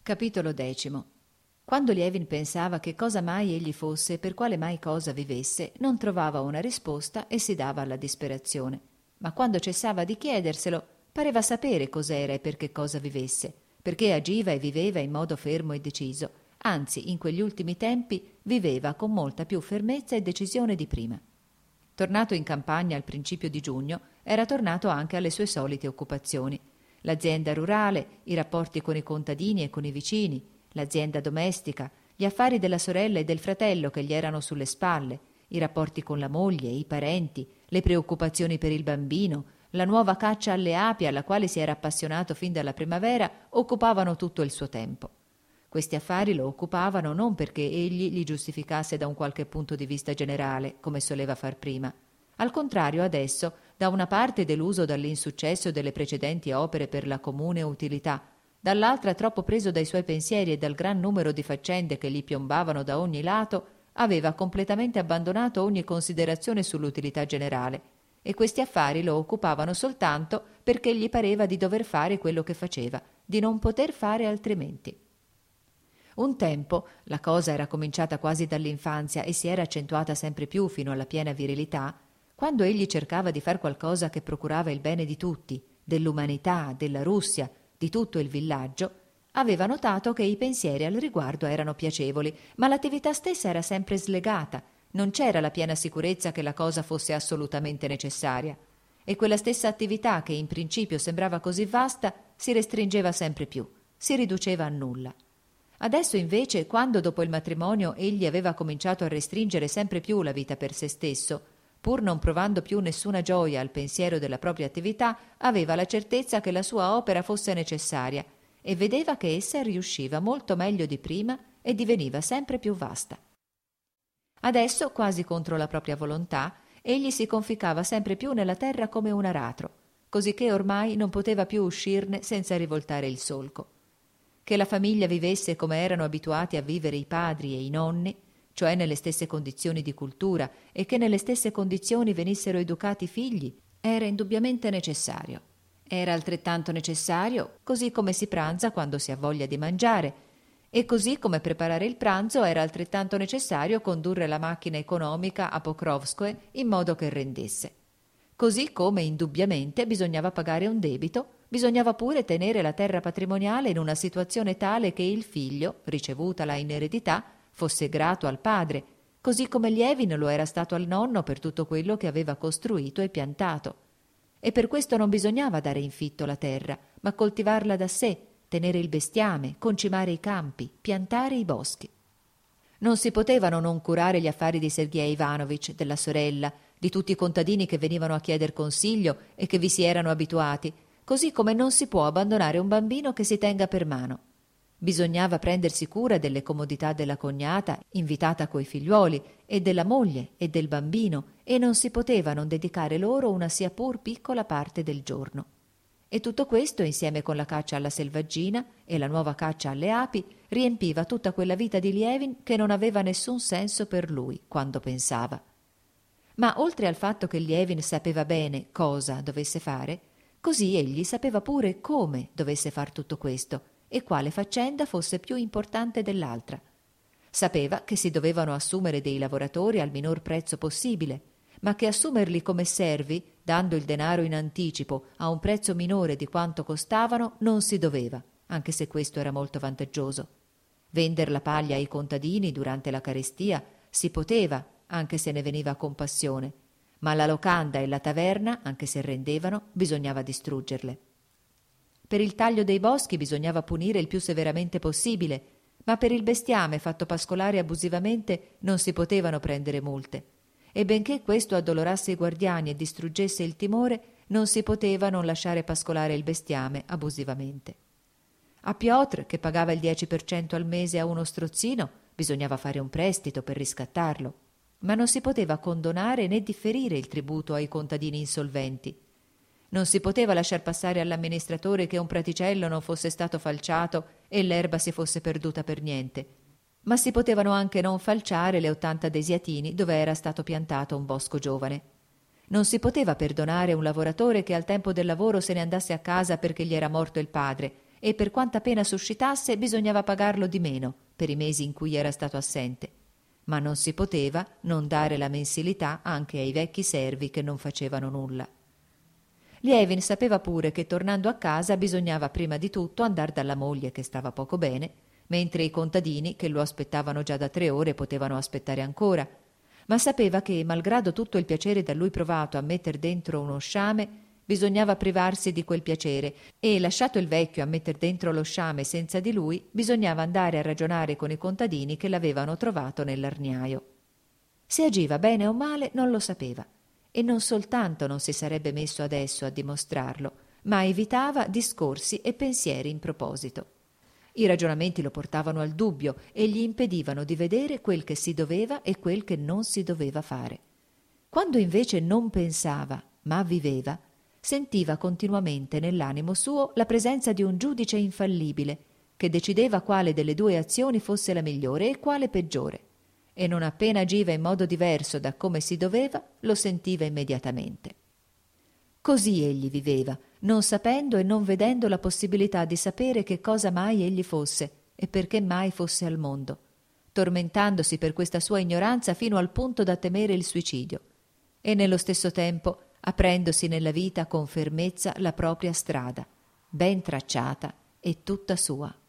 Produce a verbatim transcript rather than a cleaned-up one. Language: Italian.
Capitolo decimo. Quando Lievin pensava che cosa mai egli fosse e per quale mai cosa vivesse, non trovava una risposta e si dava alla disperazione. Ma quando cessava di chiederselo, pareva sapere cos'era e per che cosa vivesse, perché agiva e viveva in modo fermo e deciso, anzi in quegli ultimi tempi viveva con molta più fermezza e decisione di prima. Tornato in campagna al principio di giugno, era tornato anche alle sue solite occupazioni. L'azienda rurale, i rapporti con i contadini e con i vicini, l'azienda domestica, gli affari della sorella e del fratello che gli erano sulle spalle, i rapporti con la moglie, i parenti, le preoccupazioni per il bambino, la nuova caccia alle api alla quale si era appassionato fin dalla primavera, occupavano tutto il suo tempo. Questi affari lo occupavano non perché egli li giustificasse da un qualche punto di vista generale, come soleva far prima. Al contrario, adesso, da una parte deluso dall'insuccesso delle precedenti opere per la comune utilità, dall'altra troppo preso dai suoi pensieri e dal gran numero di faccende che gli piombavano da ogni lato, aveva completamente abbandonato ogni considerazione sull'utilità generale, e questi affari lo occupavano soltanto perché gli pareva di dover fare quello che faceva, di non poter fare altrimenti. Un tempo, la cosa era cominciata quasi dall'infanzia e si era accentuata sempre più fino alla piena virilità, quando egli cercava di far qualcosa che procurava il bene di tutti, dell'umanità, della Russia, di tutto il villaggio, aveva notato che i pensieri al riguardo erano piacevoli, ma l'attività stessa era sempre slegata, non c'era la piena sicurezza che la cosa fosse assolutamente necessaria, e quella stessa attività che in principio sembrava così vasta si restringeva sempre più, si riduceva a nulla. Adesso invece, quando dopo il matrimonio egli aveva cominciato a restringere sempre più la vita per se stesso, pur non provando più nessuna gioia al pensiero della propria attività, aveva la certezza che la sua opera fosse necessaria e vedeva che essa riusciva molto meglio di prima e diveniva sempre più vasta. Adesso, quasi contro la propria volontà, egli si conficcava sempre più nella terra come un aratro, cosicché ormai non poteva più uscirne senza rivoltare il solco. Che la famiglia vivesse come erano abituati a vivere i padri e i nonni, cioè nelle stesse condizioni di cultura, e che nelle stesse condizioni venissero educati i figli, era indubbiamente necessario. Era altrettanto necessario, così come si pranza quando si ha voglia di mangiare, e così come preparare il pranzo era altrettanto necessario condurre la macchina economica a Pokrovskoe in modo che rendesse. Così come indubbiamente bisognava pagare un debito, bisognava pure tenere la terra patrimoniale in una situazione tale che il figlio, ricevutala in eredità, fosse grato al padre, così come Lievin lo era stato al nonno per tutto quello che aveva costruito e piantato. E per questo non bisognava dare in fitto la terra, ma coltivarla da sé, tenere il bestiame, concimare i campi, piantare i boschi. Non si potevano non curare gli affari di Sergej Ivanovich, della sorella, di tutti i contadini che venivano a chieder consiglio e che vi si erano abituati, così come non si può abbandonare un bambino che si tenga per mano. Bisognava prendersi cura delle comodità della cognata, invitata coi figliuoli, e della moglie e del bambino, e non si poteva non dedicare loro una sia pur piccola parte del giorno. E tutto questo, insieme con la caccia alla selvaggina e la nuova caccia alle api, riempiva tutta quella vita di Lievin che non aveva nessun senso per lui quando pensava. Ma oltre al fatto che Lievin sapeva bene cosa dovesse fare, così egli sapeva pure come dovesse far tutto questo e quale faccenda fosse più importante dell'altra. Sapeva che si dovevano assumere dei lavoratori al minor prezzo possibile, ma che assumerli come servi, dando il denaro in anticipo a un prezzo minore di quanto costavano, non si doveva, anche se questo era molto vantaggioso. Vender la paglia ai contadini durante la carestia si poteva, anche se ne veniva compassione, ma la locanda e la taverna, anche se rendevano, bisognava distruggerle. Per il taglio dei boschi bisognava punire il più severamente possibile, ma per il bestiame fatto pascolare abusivamente non si potevano prendere multe. E benché questo addolorasse i guardiani e distruggesse il timore, non si poteva non lasciare pascolare il bestiame abusivamente. A Piotr, che pagava il dieci per cento al mese a uno strozzino, bisognava fare un prestito per riscattarlo, ma non si poteva condonare né differire il tributo ai contadini insolventi. Non si poteva lasciar passare all'amministratore che un praticello non fosse stato falciato e l'erba si fosse perduta per niente, ma si potevano anche non falciare le ottanta desiatini dove era stato piantato un bosco giovane. Non si poteva perdonare un lavoratore che al tempo del lavoro se ne andasse a casa perché gli era morto il padre e per quanta pena suscitasse bisognava pagarlo di meno per i mesi in cui era stato assente, ma non si poteva non dare la mensilità anche ai vecchi servi che non facevano nulla. Lievin sapeva pure che tornando a casa bisognava prima di tutto andar dalla moglie che stava poco bene, mentre i contadini che lo aspettavano già da tre ore potevano aspettare ancora, ma sapeva che, malgrado tutto il piacere da lui provato a metter dentro uno sciame, bisognava privarsi di quel piacere e, lasciato il vecchio a metter dentro lo sciame senza di lui, bisognava andare a ragionare con i contadini che l'avevano trovato nell'arniaio. Se agiva bene o male non lo sapeva, e non soltanto non si sarebbe messo adesso a dimostrarlo, ma evitava discorsi e pensieri in proposito. I ragionamenti lo portavano al dubbio e gli impedivano di vedere quel che si doveva e quel che non si doveva fare. Quando invece non pensava, ma viveva, sentiva continuamente nell'animo suo la presenza di un giudice infallibile che decideva quale delle due azioni fosse la migliore e quale peggiore, e non appena agiva in modo diverso da come si doveva, lo sentiva immediatamente. Così egli viveva, non sapendo e non vedendo la possibilità di sapere che cosa mai egli fosse e perché mai fosse al mondo, tormentandosi per questa sua ignoranza fino al punto da temere il suicidio, e nello stesso tempo aprendosi nella vita con fermezza la propria strada, ben tracciata e tutta sua.